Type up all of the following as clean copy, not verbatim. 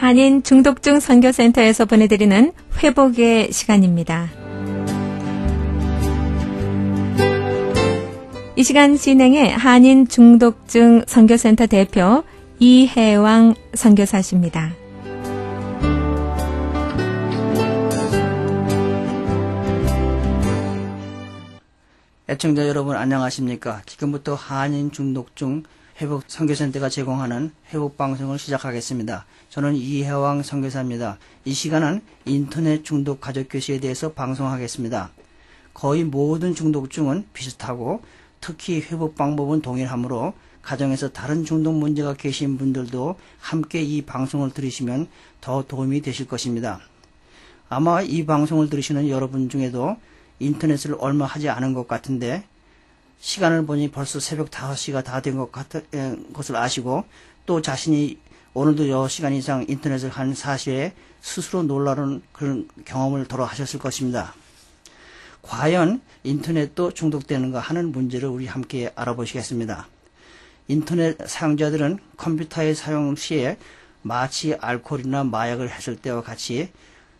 한인 중독중 선교센터에서 보내드리는 회복의 시간입니다. 이 시간 진행의 한인 중독중 선교센터 대표 이혜왕 선교사십니다. 애청자 여러분 안녕하십니까? 지금부터 한인 중독중 회복 선교센터가 제공하는 회복 방송을 시작하겠습니다. 저는 이혜왕 선교사입니다. 이 시간은 인터넷 중독 가족교실에 대해서 방송하겠습니다. 거의 모든 중독증은 비슷하고 특히 회복 방법은 동일하므로 가정에서 다른 중독 문제가 계신 분들도 함께 이 방송을 들으시면 더 도움이 되실 것입니다. 아마 이 방송을 들으시는 여러분 중에도 인터넷을 얼마 하지 않은 것 같은데 시간을 보니 벌써 새벽 5시가 다 된 것을 아시고 또 자신이 오늘도 10시간 이상 인터넷을 한 사실에 스스로 놀라는 그런 경험을 더러 하셨을 것입니다. 과연 인터넷도 중독되는가 하는 문제를 우리 함께 알아보시겠습니다. 인터넷 사용자들은 컴퓨터의 사용 시에 마치 알코올이나 마약을 했을 때와 같이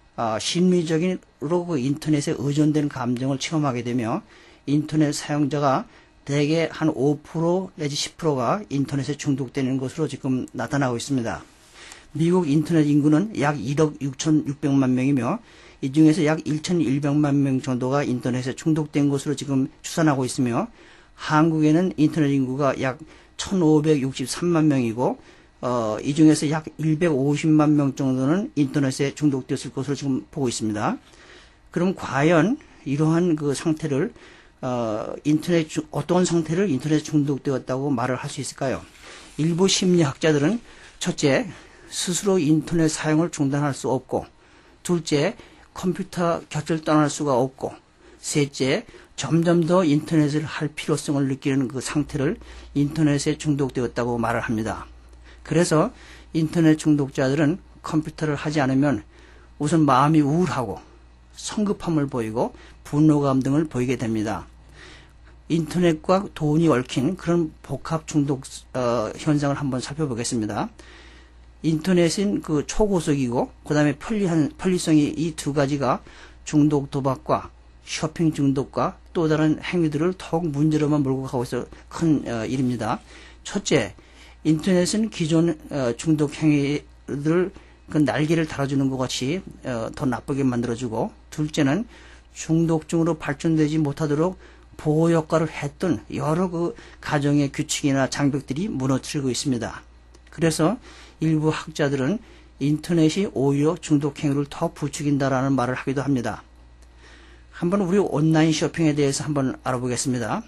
심리적으로 그 인터넷에 의존되는 감정을 체험하게 되며 인터넷 사용자가 대개 한 5% 내지 10%가 인터넷에 중독되는 것으로 지금 나타나고 있습니다. 미국 인터넷 인구는 약 1억 6,600만 명이며 이 중에서 약 1,100만 명 정도가 인터넷에 중독된 것으로 지금 추산하고 있으며 한국에는 인터넷 인구가 약 1,563만 명이고 이 중에서 약 150만 명 정도는 인터넷에 중독되었을 것으로 지금 보고 있습니다. 그럼 과연 이러한 그 상태를 어떤 상태를 인터넷에 중독되었다고 말을 할 수 있을까요? 일부 심리학자들은 첫째, 스스로 인터넷 사용을 중단할 수 없고, 둘째, 컴퓨터 곁을 떠날 수가 없고, 셋째, 점점 더 인터넷을 할 필요성을 느끼는 그 상태를 인터넷에 중독되었다고 말을 합니다. 그래서 인터넷 중독자들은 컴퓨터를 하지 않으면 우선 마음이 우울하고 성급함을 보이고 분노감 등을 보이게 됩니다. 인터넷과 돈이 얽힌 그런 복합 중독 현상을 한번 살펴보겠습니다. 인터넷은 그 초고속이고 그 다음에 편리성이 이 두 가지가 중독 도박과 쇼핑 중독과 또 다른 행위들을 더욱 문제로만 몰고 가고 있어 큰 일입니다. 첫째, 인터넷은 기존 중독 행위를 그 날개를 달아주는 것 같이 더 나쁘게 만들어주고, 둘째는 중독증으로 발전되지 못하도록 보호 역할을 했던 여러 그 가정의 규칙이나 장벽들이 무너뜨리고 있습니다. 그래서 일부 학자들은 인터넷이 오히려 중독 행위를 더 부추긴다라는 말을 하기도 합니다. 한번 우리 온라인 쇼핑에 대해서 한번 알아보겠습니다.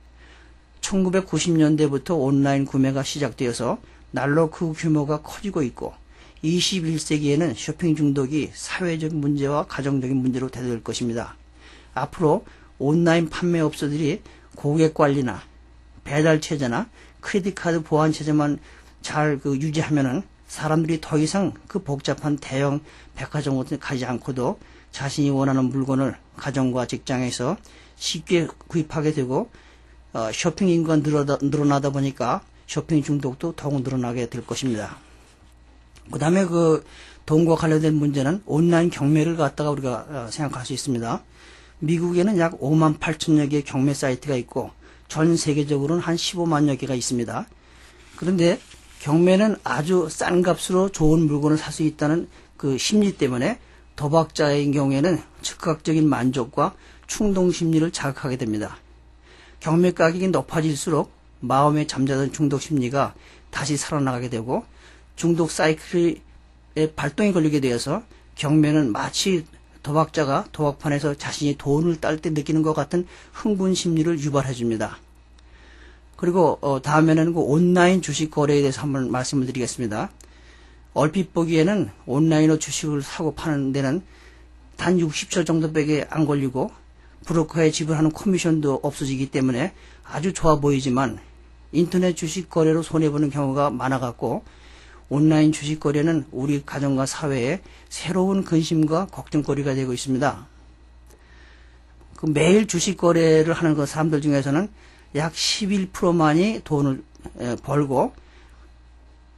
1990년대부터 온라인 구매가 시작되어서 날로 그 규모가 커지고 있고 21세기에는 쇼핑 중독이 사회적 문제와 가정적인 문제로 대두될 것입니다. 앞으로 온라인 판매업소들이 고객 관리나 배달 체제나 크레딧 카드 보안 체제만 잘 유지하면은 사람들이 더 이상 그 복잡한 대형 백화점 같은 데 가지 않고도 자신이 원하는 물건을 가정과 직장에서 쉽게 구입하게 되고 쇼핑 인구가 늘어나다 보니까 쇼핑 중독도 더욱 늘어나게 될 것입니다. 그 다음에 그 돈과 관련된 문제는 온라인 경매를 갖다가 우리가 생각할 수 있습니다. 미국에는 약 5만 8천여 개의 경매 사이트가 있고 전 세계적으로는 한 15만여 개가 있습니다. 그런데 경매는 아주 싼 값으로 좋은 물건을 살 수 있다는 그 심리 때문에 도박자인 경우에는 즉각적인 만족과 충동 심리를 자극하게 됩니다. 경매 가격이 높아질수록 마음에 잠자던 중독 심리가 다시 살아나가게 되고 중독 사이클의 발동이 걸리게 되어서 경매는 마치 도박자가 도박판에서 자신이 돈을 딸 때 느끼는 것 같은 흥분 심리를 유발해 줍니다. 그리고 다음에는 그 온라인 주식 거래에 대해서 한번 말씀을 드리겠습니다. 얼핏 보기에는 온라인으로 주식을 사고 파는 데는 단 60초 정도밖에 안 걸리고 브로커에 지불하는 커미션도 없어지기 때문에 아주 좋아 보이지만 인터넷 주식 거래로 손해보는 경우가 많아갖고 온라인 주식 거래는 우리 가정과 사회에 새로운 근심과 걱정거리가 되고 있습니다. 그 매일 주식 거래를 하는 그 사람들 중에서는 약 11%만이 돈을 벌고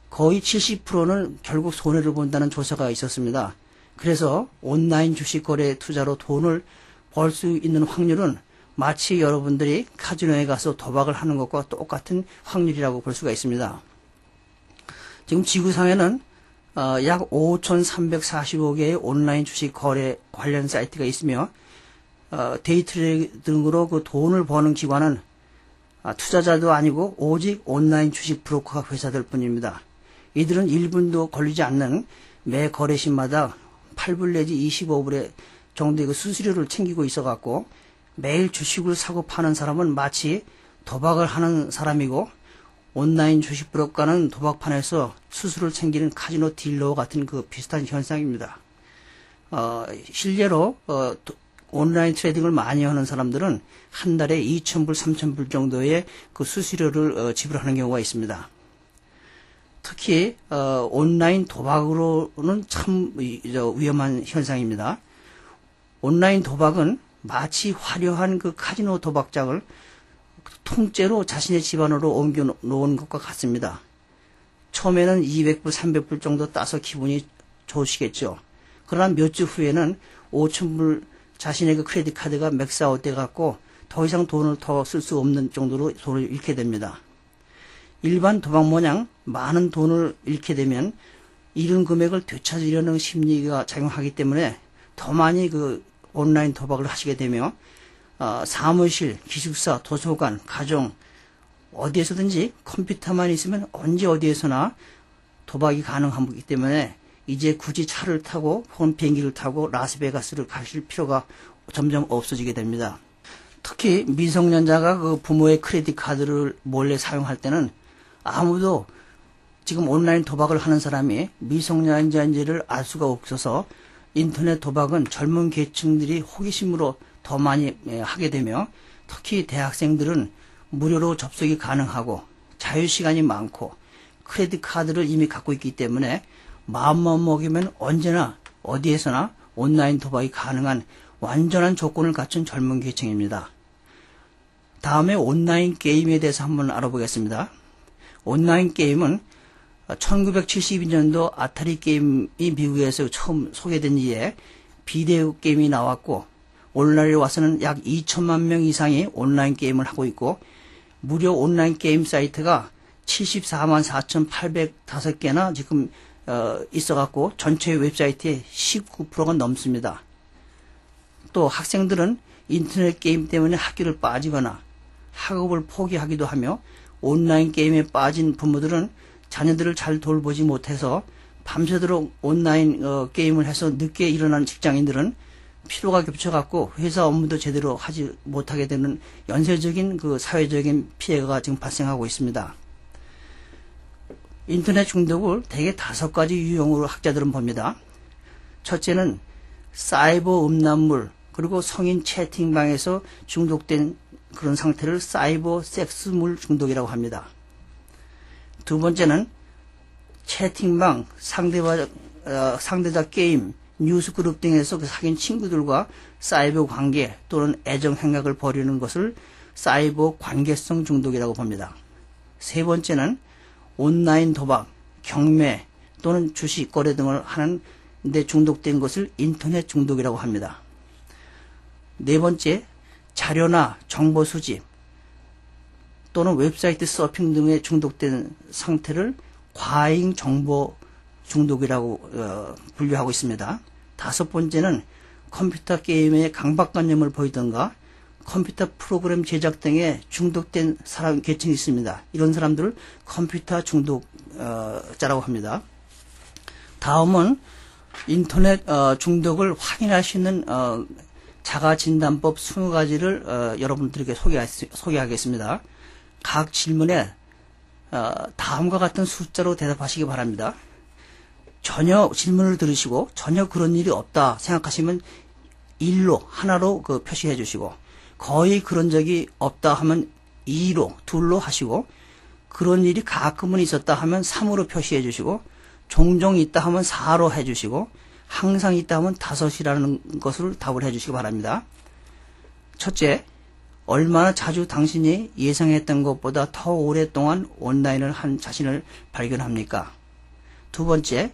거의 70%는 결국 손해를 본다는 조사가 있었습니다. 그래서 온라인 주식 거래 투자로 돈을 벌 수 있는 확률은 마치 여러분들이 카지노에 가서 도박을 하는 것과 똑같은 확률이라고 볼 수가 있습니다. 지금 지구상에는 약 5,345개의 온라인 주식 거래 관련 사이트가 있으며 데이트레이딩 등으로 그 돈을 버는 기관은 투자자도 아니고 오직 온라인 주식 브로커 회사들 뿐입니다. 이들은 1분도 걸리지 않는 매 거래시마다 8불 내지 25불의 정도의 그 수수료를 챙기고 있어 갖고 매일 주식을 사고 파는 사람은 마치 도박을 하는 사람이고 온라인 주식 브로커는 도박판에서 수수료를 챙기는 카지노 딜러 같은 그 비슷한 현상입니다. 실제로 온라인 트레이딩을 많이 하는 사람들은 한 달에 2,000불, 3,000불 정도의 그 수수료를 지불하는 경우가 있습니다. 특히 온라인 도박으로는 참 위험한 현상입니다. 온라인 도박은 마치 화려한 그 카지노 도박장을 통째로 자신의 집안으로 옮겨 놓은 것과 같습니다. 처음에는 200불, 300불 정도 따서 기분이 좋으시겠죠. 그러나 몇 주 후에는 5,000불 자신의 그 크레딧 카드가 맥스아웃 돼 갖고 더 이상 돈을 더 쓸 수 없는 정도로 돈을 잃게 됩니다. 일반 도박 모양 많은 돈을 잃게 되면 잃은 금액을 되찾으려는 심리가 작용하기 때문에 더 많이 그 온라인 도박을 하시게 되며 사무실, 기숙사, 도서관, 가정 어디에서든지 컴퓨터만 있으면 언제 어디에서나 도박이 가능하기 때문에 이제 굳이 차를 타고 혹은 비행기를 타고 라스베가스를 가실 필요가 점점 없어지게 됩니다. 특히 미성년자가 그 부모의 크레딧 카드를 몰래 사용할 때는 아무도 지금 온라인 도박을 하는 사람이 미성년자인지를 알 수가 없어서 인터넷 도박은 젊은 계층들이 호기심으로 더 많이 하게 되며 특히 대학생들은 무료로 접속이 가능하고 자유시간이 많고 크레딧 카드를 이미 갖고 있기 때문에 마음만 먹이면 언제나 어디에서나 온라인 도박이 가능한 완전한 조건을 갖춘 젊은 계층입니다. 다음에 온라인 게임에 대해서 한번 알아보겠습니다. 온라인 게임은 1972년도 아타리 게임이 미국에서 처음 소개된 이에 비디오 게임이 나왔고 오늘날에 와서는 약 2천만 명 이상이 온라인 게임을 하고 있고 무료 온라인 게임 사이트가 74만 4,805개나 지금 있어갖고 전체 웹사이트의 19%가 넘습니다. 또 학생들은 인터넷 게임 때문에 학교를 빠지거나 학업을 포기하기도 하며 온라인 게임에 빠진 부모들은 자녀들을 잘 돌보지 못해서 밤새도록 온라인 게임을 해서 늦게 일어나는 직장인들은 피로가 겹쳐갖고 회사 업무도 제대로 하지 못하게 되는 연쇄적인 그 사회적인 피해가 지금 발생하고 있습니다. 인터넷 중독을 대개 5가지 유형으로 학자들은 봅니다. 첫째는 사이버 음란물 그리고 성인 채팅방에서 중독된 그런 상태를 사이버 섹스물 중독이라고 합니다. 두 번째는 채팅방, 상대자 게임, 뉴스그룹 등에서 사귄 친구들과 사이버 관계 또는 애정 행각을 벌이는 것을 사이버 관계성 중독이라고 봅니다. 세 번째는 온라인 도박, 경매 또는 주식 거래 등을 하는 데 중독된 것을 인터넷 중독이라고 합니다. 네 번째, 자료나 정보 수집 또는 웹사이트 서핑 등에 중독된 상태를 과잉 정보 중독이라고 분류하고 있습니다. 다섯 번째는 컴퓨터 게임에 강박관념을 보이던가 컴퓨터 프로그램 제작 등에 중독된 사람 계층이 있습니다. 이런 사람들을 컴퓨터 중독자라고 합니다. 다음은 인터넷 중독을 확인할 수 있는 자가진단법 20가지를 여러분들에게 소개하겠습니다. 각 질문에 다음과 같은 숫자로 대답하시기 바랍니다. 전혀 질문을 들으시고 전혀 그런 일이 없다 생각하시면 1로 하나로 표시해 주시고 거의 그런 적이 없다 하면 2로 둘로 하시고 그런 일이 가끔은 있었다 하면 3으로 표시해 주시고 종종 있다 하면 4로 해 주시고 항상 있다 하면 5이라는 것을 답을 해 주시기 바랍니다. 첫째, 얼마나 자주 당신이 예상했던 것보다 더 오랫동안 온라인을 한 자신을 발견합니까? 두 번째,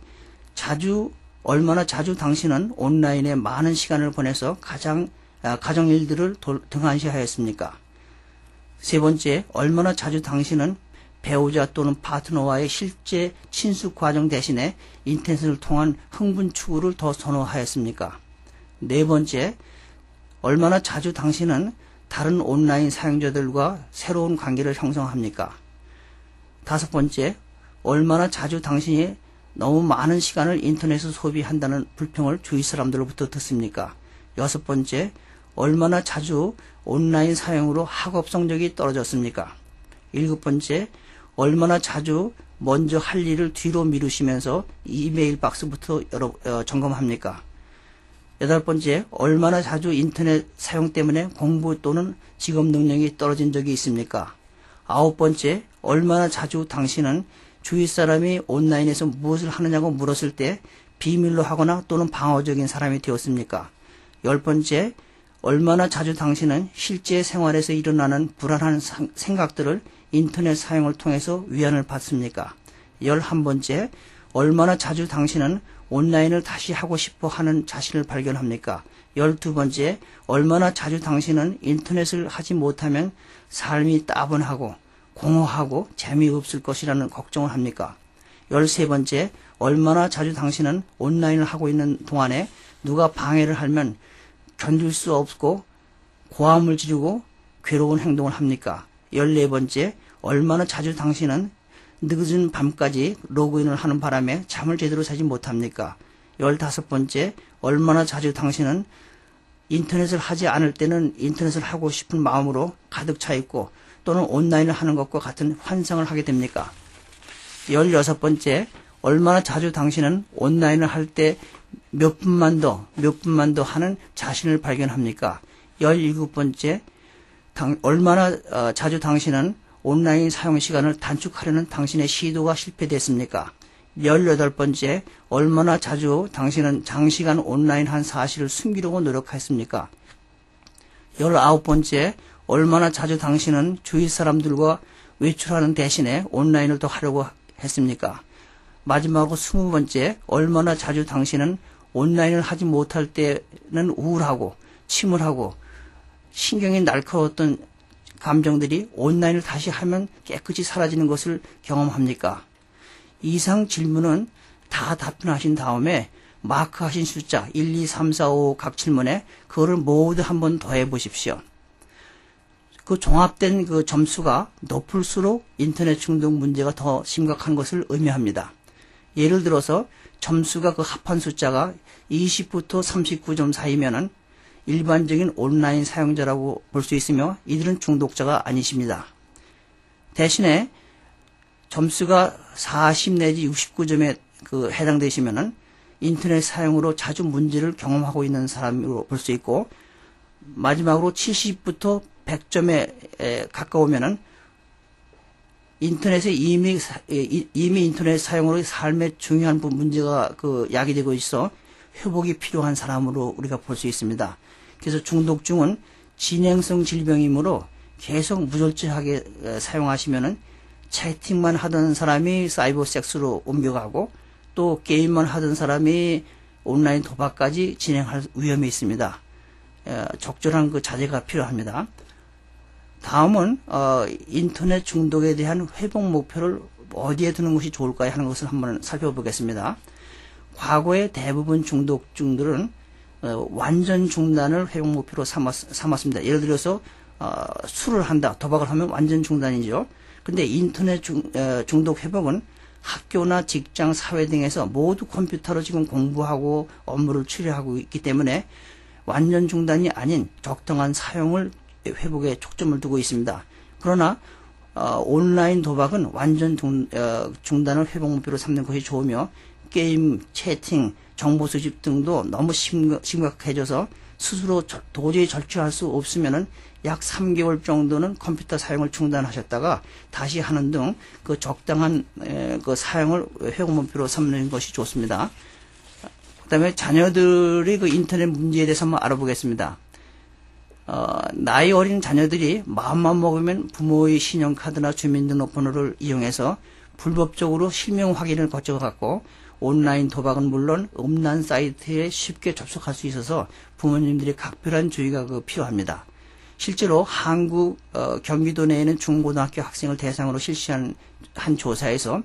얼마나 자주 당신은 온라인에 많은 시간을 보내서 가정 일들을 등한시하였습니까? 세 번째, 얼마나 자주 당신은 배우자 또는 파트너와의 실제 친숙 과정 대신에 인터넷을 통한 흥분 추구를 더 선호하였습니까? 네 번째, 얼마나 자주 당신은 다른 온라인 사용자들과 새로운 관계를 형성합니까? 다섯 번째, 얼마나 자주 당신이 너무 많은 시간을 인터넷을 소비한다는 불평을 주위 사람들로부터 듣습니까? 여섯 번째, 얼마나 자주 온라인 사용으로 학업 성적이 떨어졌습니까? 일곱 번째, 얼마나 자주 먼저 할 일을 뒤로 미루시면서 이메일 박스부터 점검합니까? 여덟 번째, 얼마나 자주 인터넷 사용 때문에 공부 또는 직업 능력이 떨어진 적이 있습니까? 아홉 번째, 얼마나 자주 당신은 주위 사람이 온라인에서 무엇을 하느냐고 물었을 때 비밀로 하거나 또는 방어적인 사람이 되었습니까? 열 번째, 얼마나 자주 당신은 실제 생활에서 일어나는 불안한 생각들을 인터넷 사용을 통해서 위안을 받습니까? 11번째, 얼마나 자주 당신은 온라인을 다시 하고 싶어 하는 자신을 발견합니까? 12번째, 얼마나 자주 당신은 인터넷을 하지 못하면 삶이 따분하고 공허하고 재미없을 것이라는 걱정을 합니까? 13번째, 얼마나 자주 당신은 온라인을 하고 있는 동안에 누가 방해를 하면 견딜 수 없고 고함을 지르고 괴로운 행동을 합니까? 14번째, 얼마나 자주 당신은 늦은 밤까지 로그인을 하는 바람에 잠을 제대로 자지 못합니까? 15번째, 얼마나 자주 당신은 인터넷을 하지 않을 때는 인터넷을 하고 싶은 마음으로 가득 차 있고 또는 온라인을 하는 것과 같은 환상을 하게 됩니까? 16번째, 얼마나 자주 당신은 온라인을 할 때 몇 분만 더 하는 자신을 발견합니까? 17번째, 얼마나 자주 당신은 온라인 사용 시간을 단축하려는 당신의 시도가 실패됐습니까? 18번째, 얼마나 자주 당신은 장시간 온라인 한 사실을 숨기려고 노력했습니까? 19번째, 얼마나 자주 당신은 주위 사람들과 외출하는 대신에 온라인을 더 하려고 했습니까? 마지막으로 20번째, 얼마나 자주 당신은 온라인을 하지 못할 때는 우울하고 침울하고 신경이 날카로웠던 감정들이 온라인을 다시 하면 깨끗이 사라지는 것을 경험합니까? 이상 질문은 다 답변하신 다음에 마크하신 숫자 1, 2, 3, 4, 5 각 질문에 그거를 모두 한번 더해 보십시오. 그 종합된 그 점수가 높을수록 인터넷 중독 문제가 더 심각한 것을 의미합니다. 예를 들어서 점수가 그 합한 숫자가 20부터 39점 사이면은 일반적인 온라인 사용자라고 볼 수 있으며 이들은 중독자가 아니십니다. 대신에 점수가 40 내지 69점에 해당되시면은 인터넷 사용으로 자주 문제를 경험하고 있는 사람으로 볼 수 있고 마지막으로 70부터 100점에 가까우면은 인터넷에 이미 인터넷 사용으로 삶의 중요한 문제가 야기되고 있어 회복이 필요한 사람으로 우리가 볼 수 있습니다. 그래서 중독증은 진행성 질병이므로 계속 무절제하게 사용하시면은 채팅만 하던 사람이 사이버 섹스로 옮겨가고 또 게임만 하던 사람이 온라인 도박까지 진행할 위험이 있습니다. 적절한 자제가 필요합니다. 다음은 인터넷 중독에 대한 회복 목표를 어디에 두는 것이 좋을까요 하는 것을 한번 살펴보겠습니다. 과거의 대부분 중독증들은 완전 중단을 회복 목표로 삼았습니다. 예를 들어서 술을 한다, 도박을 하면 완전 중단이죠. 근데 인터넷 중독 회복은 학교나 직장, 사회 등에서 모두 컴퓨터로 지금 공부하고 업무를 처리하고 있기 때문에 완전 중단이 아닌 적당한 사용을 회복에 초점을 두고 있습니다. 그러나 온라인 도박은 완전 중단을 회복 목표로 삼는 것이 좋으며 게임, 채팅, 정보 수집 등도 너무 심각해져서 스스로 도저히 절제할 수 없으면은 약 3개월 정도는 컴퓨터 사용을 중단하셨다가 다시 하는 등 적당한 사용을 회복 목표로 삼는 것이 좋습니다. 그 다음에 자녀들의 인터넷 문제에 대해서 한번 알아보겠습니다. 나이 어린 자녀들이 마음만 먹으면 부모의 신용카드나 주민등록번호를 이용해서 불법적으로 실명 확인을 거쳐갔고 온라인 도박은 물론 음란 사이트에 쉽게 접속할 수 있어서 부모님들이 각별한 주의가 필요합니다. 실제로 한국 경기도 내에는 중고등학교 학생을 대상으로 실시한 한 조사에서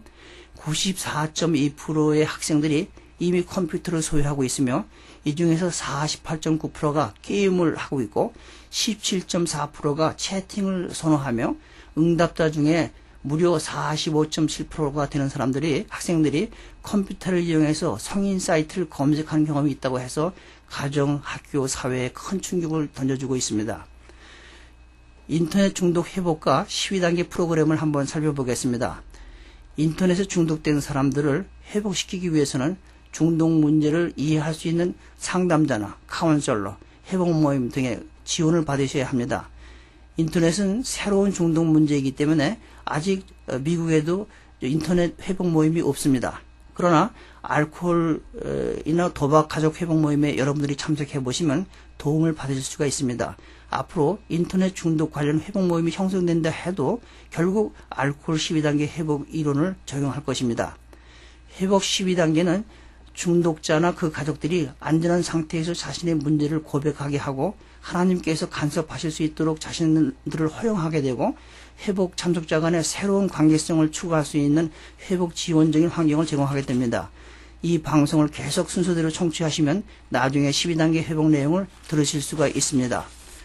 94.2%의 학생들이 이미 컴퓨터를 소유하고 있으며 이 중에서 48.9%가 게임을 하고 있고 17.4%가 채팅을 선호하며 응답자 중에 무려 45.7%가 되는 학생들이 컴퓨터를 이용해서 성인 사이트를 검색하는 경험이 있다고 해서 가정, 학교, 사회에 큰 충격을 던져주고 있습니다. 인터넷 중독 회복과 12단계 프로그램을 한번 살펴보겠습니다. 인터넷에 중독된 사람들을 회복시키기 위해서는 중독 문제를 이해할 수 있는 상담자나 카운셀러, 회복 모임 등의 지원을 받으셔야 합니다. 인터넷은 새로운 중독 문제이기 때문에 아직 미국에도 인터넷 회복 모임이 없습니다. 그러나 알코올이나 도박 가족 회복 모임에 여러분들이 참석해 보시면 도움을 받으실 수가 있습니다. 앞으로 인터넷 중독 관련 회복 모임이 형성된다 해도 결국 알코올 12단계 회복 이론을 적용할 것입니다. 회복 12단계는 중독자나 그 가족들이 안전한 상태에서 자신의 문제를 고백하게 하고 하나님께서 간섭하실 수 있도록 자신들을 허용하게 되고 회복 참석자 간의 새로운 관계성을 추구할 수 있는 회복 지원적인 환경을 제공하게 됩니다. 이 방송을 계속 순서대로 청취하시면 나중에 12단계 회복 내용을 들으실 수가 있습니다.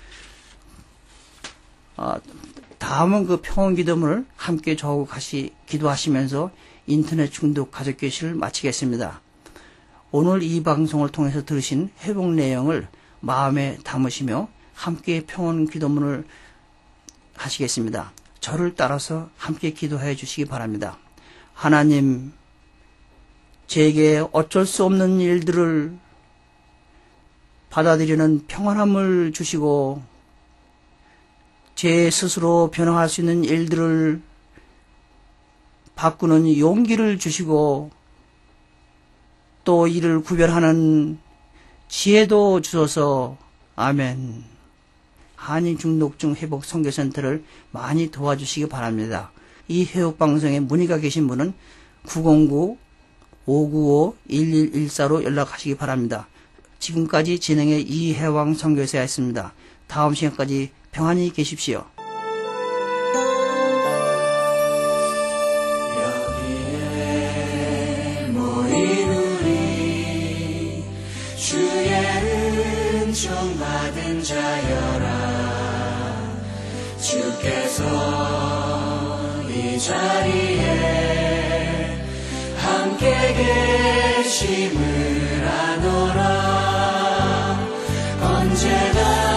다음은 그 평온 기도문을 함께 저하고 같이 기도하시면서 인터넷 중독 가족 교실을 마치겠습니다. 오늘 이 방송을 통해서 들으신 회복 내용을 마음에 담으시며 함께 평온 기도문을 하시겠습니다. 저를 따라서 함께 기도해 주시기 바랍니다. 하나님, 제게 어쩔 수 없는 일들을 받아들이는 평안함을 주시고 제 스스로 변화할 수 있는 일들을 바꾸는 용기를 주시고 또 이를 구별하는 지혜도 주소서. 아멘. 한인중독증 회복 선교센터를 많이 도와주시기 바랍니다. 이 회복방송에 문의가 계신 분은 909-595-1114로 연락하시기 바랍니다. 지금까지 진행의 이혜왕 선교사였습니다. 다음 시간까지 평안히 계십시오. 여기에 모인 우리 주의 은총 받은 자여라. 주께서 이 자리에 함께 계심을 아노라. 언제나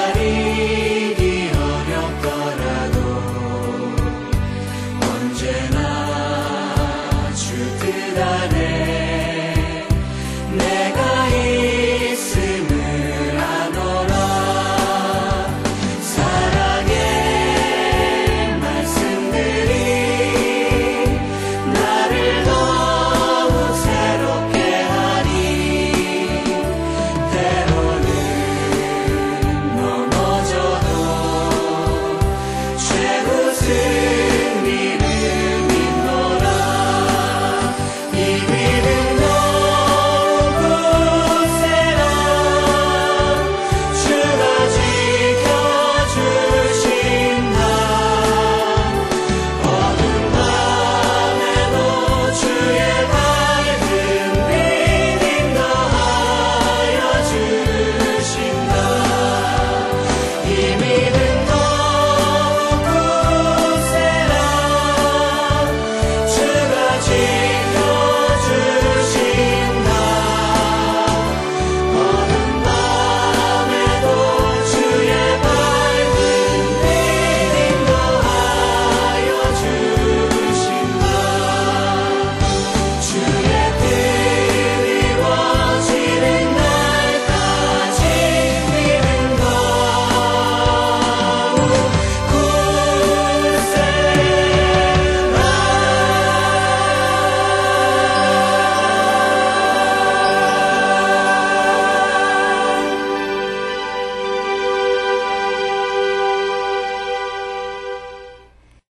헤아리기 어렵더라도 언제나